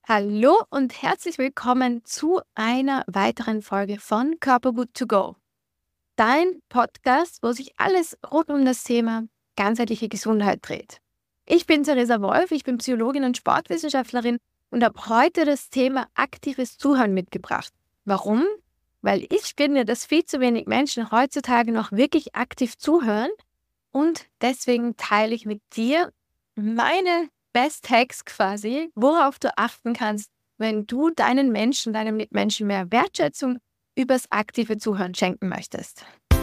Hallo und herzlich willkommen zu einer weiteren Folge von Körpergut to go. Dein Podcast, wo sich alles rund um das Thema ganzheitliche Gesundheit dreht. Ich bin Theresa Wolf, ich bin Psychologin und Sportwissenschaftlerin und habe heute das Thema aktives Zuhören mitgebracht. Warum? Weil ich finde, dass viel zu wenig Menschen heutzutage noch wirklich aktiv zuhören und deswegen teile ich mit dir meine Best Hacks quasi, worauf du achten kannst, wenn du deinen Menschen, deinen Mitmenschen mehr Wertschätzung übers aktive Zuhören schenken möchtest.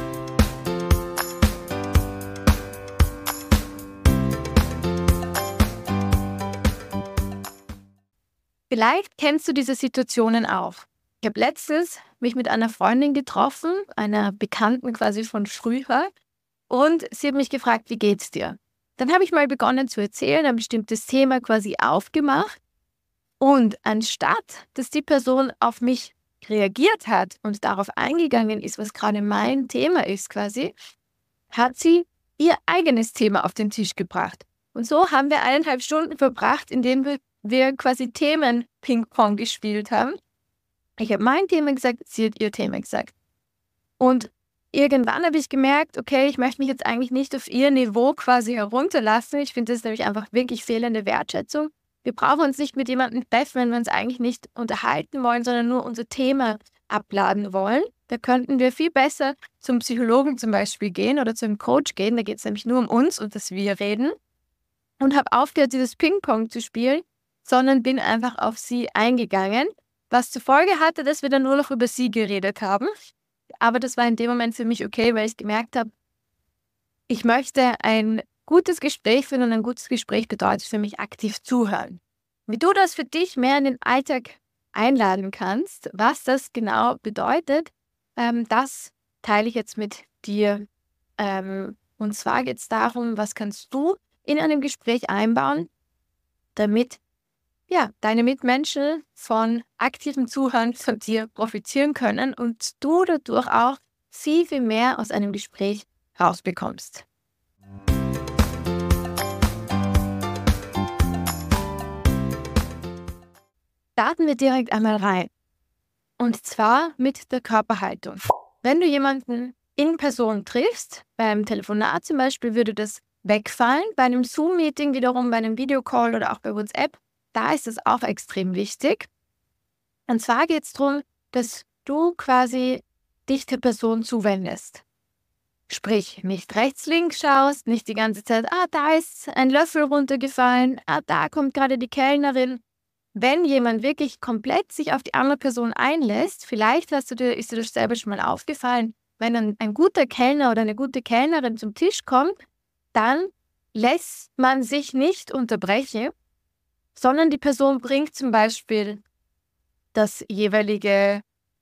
Vielleicht kennst du diese Situationen auch. Ich habe letztens mich mit einer Freundin getroffen, einer Bekannten quasi von früher, und sie hat mich gefragt, wie geht's dir? Dann habe ich mal begonnen zu erzählen, ein bestimmtes Thema quasi aufgemacht. Und anstatt, dass die Person auf mich reagiert hat und darauf eingegangen ist, was gerade mein Thema ist quasi, hat sie ihr eigenes Thema auf den Tisch gebracht. Und so haben wir 1,5 Stunden verbracht, indem wir quasi Themen-Ping-Pong gespielt haben. Ich habe mein Thema gesagt, sie hat ihr Thema gesagt. Und irgendwann habe ich gemerkt, okay, ich möchte mich jetzt eigentlich nicht auf ihr Niveau quasi herunterlassen. Ich finde das nämlich einfach wirklich fehlende Wertschätzung. Wir brauchen uns nicht mit jemandem treffen, wenn wir uns eigentlich nicht unterhalten wollen, sondern nur unser Thema abladen wollen. Da könnten wir viel besser zum Psychologen zum Beispiel gehen oder zum Coach gehen. Da geht es nämlich nur um uns und dass wir reden. Und habe aufgehört, dieses Ping-Pong zu spielen, sondern bin einfach auf sie eingegangen, was zur Folge hatte, dass wir dann nur noch über sie geredet haben. Aber das war in dem Moment für mich okay, weil ich gemerkt habe, ich möchte ein gutes Gespräch führen und ein gutes Gespräch bedeutet für mich aktiv zuhören. Wie du das für dich mehr in den Alltag einladen kannst, was das genau bedeutet, das teile ich jetzt mit dir. Und zwar geht es darum, was kannst du in einem Gespräch einbauen, damit deine Mitmenschen von aktivem Zuhören von dir profitieren können und du dadurch auch viel, viel mehr aus einem Gespräch rausbekommst. Starten wir direkt einmal rein. Und zwar mit der Körperhaltung. Wenn du jemanden in Person triffst, beim Telefonat zum Beispiel, würde das wegfallen. Bei einem Zoom-Meeting wiederum, bei einem Videocall oder auch bei WhatsApp, da ist es auch extrem wichtig. Und zwar geht es darum, dass du quasi dich der Person zuwendest. Sprich, nicht rechts, links schaust, nicht die ganze Zeit, da ist ein Löffel runtergefallen, da kommt gerade die Kellnerin. Wenn jemand wirklich komplett sich auf die andere Person einlässt, vielleicht ist dir das selber schon mal aufgefallen, wenn ein guter Kellner oder eine gute Kellnerin zum Tisch kommt, dann lässt man sich nicht unterbrechen, sondern die Person bringt zum Beispiel das jeweilige,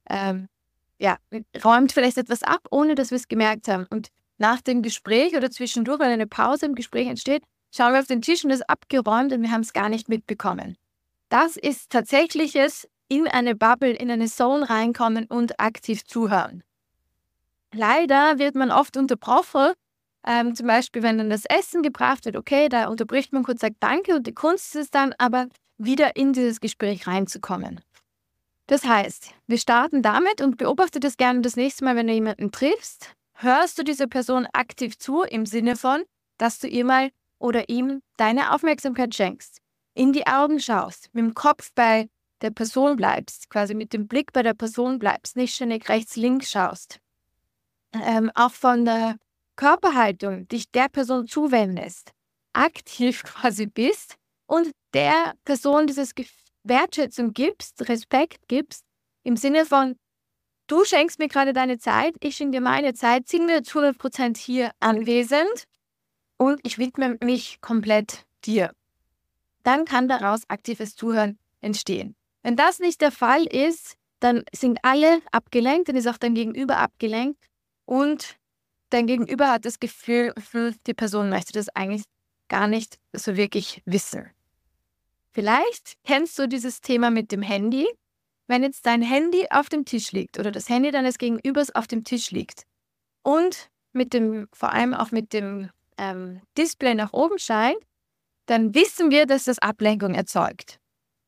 räumt vielleicht etwas ab, ohne dass wir es gemerkt haben. Und nach dem Gespräch oder zwischendurch, wenn eine Pause im Gespräch entsteht, schauen wir auf den Tisch und es ist abgeräumt und wir haben es gar nicht mitbekommen. Das ist tatsächliches in eine Bubble, in eine Zone reinkommen und aktiv zuhören. Leider wird man oft unterbrochen, zum Beispiel, wenn dann das Essen gebracht wird, okay, da unterbricht man kurz, sagt Danke und die Kunst ist es dann aber, wieder in dieses Gespräch reinzukommen. Das heißt, wir starten damit und beobachte das gerne das nächste Mal, wenn du jemanden triffst, hörst du dieser Person aktiv zu, im Sinne von, dass du ihr mal oder ihm deine Aufmerksamkeit schenkst, in die Augen schaust, mit dem Kopf bei der Person bleibst, quasi mit dem Blick bei der Person bleibst, nicht ständig rechts, links schaust. Auch von der Körperhaltung dich der Person zuwendest, aktiv quasi bist und der Person dieses Wertschätzung gibst, Respekt gibst, im Sinne von, du schenkst mir gerade deine Zeit, ich schenke dir meine Zeit, sind wir zu 100% hier anwesend und ich widme mich komplett dir. Dann kann daraus aktives Zuhören entstehen. Wenn das nicht der Fall ist, dann sind alle abgelenkt, dann ist auch dein Gegenüber abgelenkt und dein Gegenüber hat das Gefühl, die Person möchte das eigentlich gar nicht so wirklich wissen. Vielleicht kennst du dieses Thema mit dem Handy. Wenn jetzt dein Handy auf dem Tisch liegt oder das Handy deines Gegenübers auf dem Tisch liegt und vor allem auch mit dem Display nach oben scheint, dann wissen wir, dass das Ablenkung erzeugt.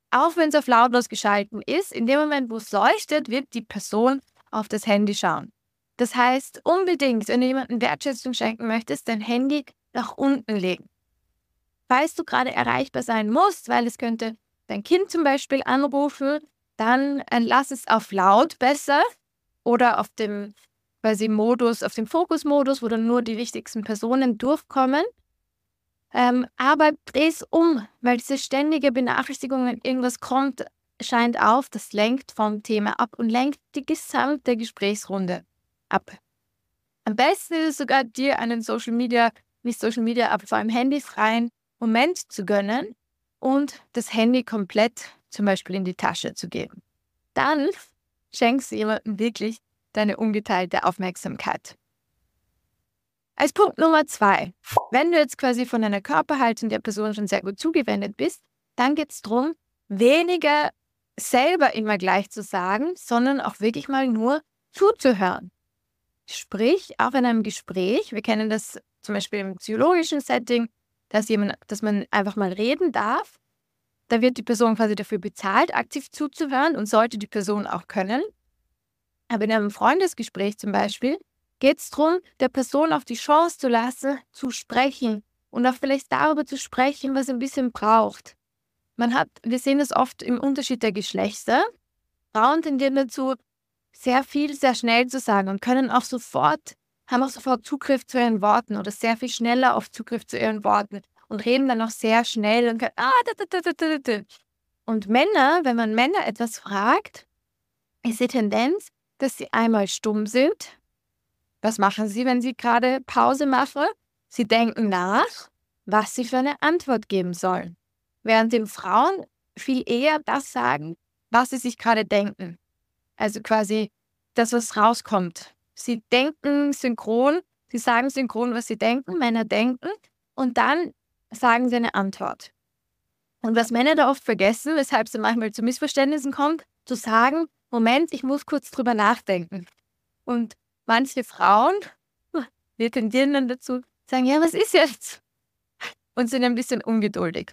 Auch wenn es auf lautlos geschalten ist, in dem Moment, wo es leuchtet, wird die Person auf das Handy schauen. Das heißt, unbedingt, wenn du jemandem Wertschätzung schenken möchtest, dein Handy nach unten legen. Falls du gerade erreichbar sein musst, weil es könnte dein Kind zum Beispiel anrufen, dann lass es auf laut besser oder auf dem Modus, auf dem Fokusmodus, wo dann nur die wichtigsten Personen durchkommen. Aber dreh es um, weil diese ständige Benachrichtigung, wenn irgendwas kommt, scheint auf, das lenkt vom Thema ab und lenkt die gesamte Gesprächsrunde ab. Am besten ist es sogar, dir einen aber vor allem handyfreien Moment zu gönnen und das Handy komplett zum Beispiel in die Tasche zu geben. Dann schenkst du jemandem wirklich deine ungeteilte Aufmerksamkeit. Als Punkt Nummer 2, wenn du jetzt quasi von deiner Körperhaltung der Person schon sehr gut zugewendet bist, dann geht es darum, weniger selber immer gleich zu sagen, sondern auch wirklich mal nur zuzuhören. Sprich, auch in einem Gespräch, wir kennen das zum Beispiel im psychologischen Setting, dass man einfach mal reden darf. Da wird die Person quasi dafür bezahlt, aktiv zuzuhören und sollte die Person auch können. Aber in einem Freundesgespräch zum Beispiel geht es darum, der Person auch die Chance zu lassen, zu sprechen und auch vielleicht darüber zu sprechen, was ein bisschen braucht. Wir sehen das oft im Unterschied der Geschlechter. Frauen tendieren dazu, sehr viel, sehr schnell zu sagen und haben auch sofort Zugriff zu ihren Worten oder sehr viel schneller auf Zugriff zu ihren Worten und reden dann auch sehr schnell und können. Und Männer, wenn man Männer etwas fragt, ist die Tendenz, dass sie einmal stumm sind. Was machen sie, wenn sie gerade Pause machen? Sie denken nach, was sie für eine Antwort geben sollen. Während den Frauen viel eher das sagen, was sie sich gerade denken. Also quasi das, was rauskommt. Sie denken synchron, sie sagen synchron, was sie denken, Männer denken und dann sagen sie eine Antwort. Und was Männer da oft vergessen, weshalb es manchmal zu Missverständnissen kommt, zu sagen, Moment, ich muss kurz drüber nachdenken. Und manche Frauen, wir tendieren dann dazu, sagen, ja, was ist jetzt? Und sind ein bisschen ungeduldig.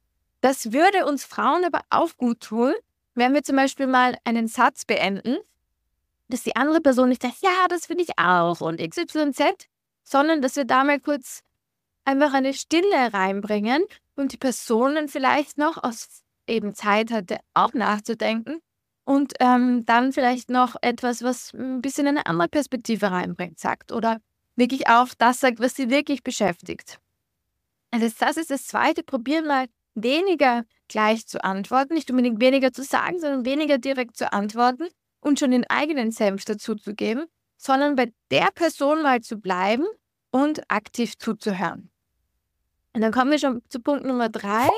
Das würde uns Frauen aber auch gut tun, wenn wir zum Beispiel mal einen Satz beenden, dass die andere Person nicht sagt, ja, das finde ich auch und XYZ, sondern dass wir da mal kurz einfach eine Stille reinbringen und die Person dann vielleicht noch aus eben Zeit hatte, auch nachzudenken und dann vielleicht noch etwas, was ein bisschen eine andere Perspektive reinbringt, sagt oder wirklich auch das sagt, was sie wirklich beschäftigt. Also das ist das Zweite, probieren mal weniger gleich zu antworten, nicht unbedingt weniger zu sagen, sondern weniger direkt zu antworten und schon den eigenen Senf dazu zu geben, sondern bei der Person mal zu bleiben und aktiv zuzuhören. Und dann kommen wir schon zu Punkt Nummer 3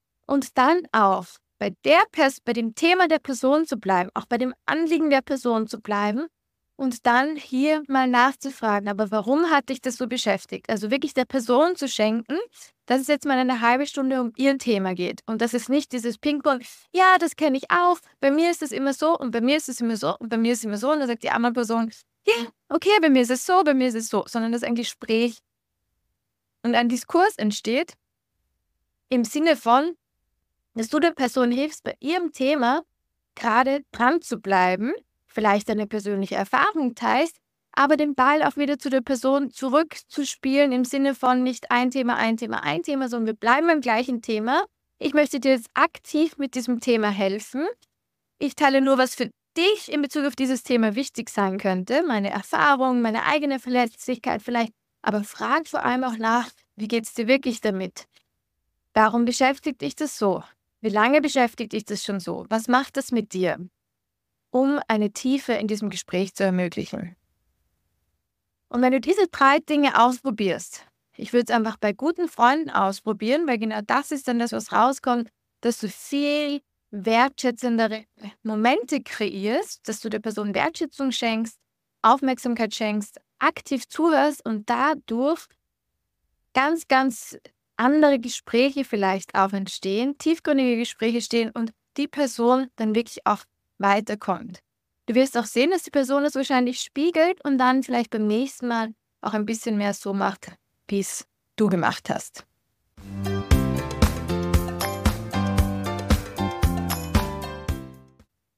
und dann auch bei dem Thema der Person zu bleiben, auch bei dem Anliegen der Person zu bleiben und dann hier mal nachzufragen, aber warum hat dich das so beschäftigt? Also wirklich der Person zu schenken, dass es jetzt mal eine halbe Stunde um ihr Thema geht und das ist nicht dieses Ping-Pong, ja, das kenne ich auch, bei mir ist es immer so und bei mir ist es immer so und bei mir ist es immer so und dann sagt die andere Person, ja, okay, bei mir ist es so, sondern dass ein Gespräch und ein Diskurs entsteht im Sinne von, dass du der Person hilfst, bei ihrem Thema gerade dran zu bleiben, vielleicht eine persönliche Erfahrung teilst, aber den Ball auch wieder zu der Person zurückzuspielen im Sinne von nicht ein Thema, sondern wir bleiben beim gleichen Thema. Ich möchte dir jetzt aktiv mit diesem Thema helfen. Ich teile nur, was für dich in Bezug auf dieses Thema wichtig sein könnte, meine Erfahrung, meine eigene Verletzlichkeit vielleicht, aber frag vor allem auch nach, wie geht es dir wirklich damit? Warum beschäftigt dich das so? Wie lange beschäftigt dich das schon so? Was macht das mit dir? Um eine Tiefe in diesem Gespräch zu ermöglichen. Und wenn du diese 3 Dinge ausprobierst, ich würde es einfach bei guten Freunden ausprobieren, weil genau das ist dann das, was rauskommt, dass du viel wertschätzendere Momente kreierst, dass du der Person Wertschätzung schenkst, Aufmerksamkeit schenkst, aktiv zuhörst und dadurch ganz, ganz andere Gespräche vielleicht auch entstehen, tiefgründige Gespräche stehen und die Person dann wirklich auch weiterkommt. Du wirst auch sehen, dass die Person das wahrscheinlich spiegelt und dann vielleicht beim nächsten Mal auch ein bisschen mehr so macht, wie es du gemacht hast.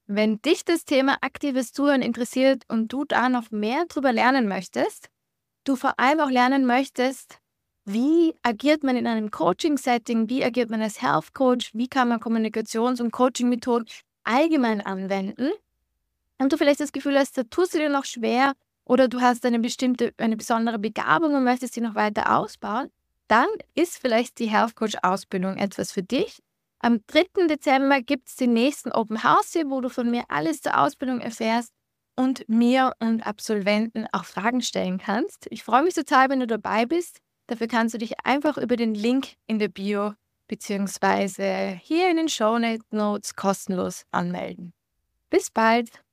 Wenn dich das Thema aktives Zuhören interessiert und du da noch mehr drüber lernen möchtest, du vor allem auch lernen möchtest, wie agiert man in einem Coaching-Setting, wie agiert man als Health Coach, wie kann man Kommunikations- und Coaching-Methoden allgemein anwenden und du vielleicht das Gefühl hast, da tust du dir noch schwer oder du hast eine besondere Begabung und möchtest sie noch weiter ausbauen, dann ist vielleicht die Health Coach Ausbildung etwas für dich. Am 3. Dezember gibt es den nächsten Open House hier, wo du von mir alles zur Ausbildung erfährst und mir und Absolventen auch Fragen stellen kannst. Ich freue mich total, wenn du dabei bist. Dafür kannst du dich einfach über den Link in der Bio beziehungsweise hier in den Shownotes kostenlos anmelden. Bis bald!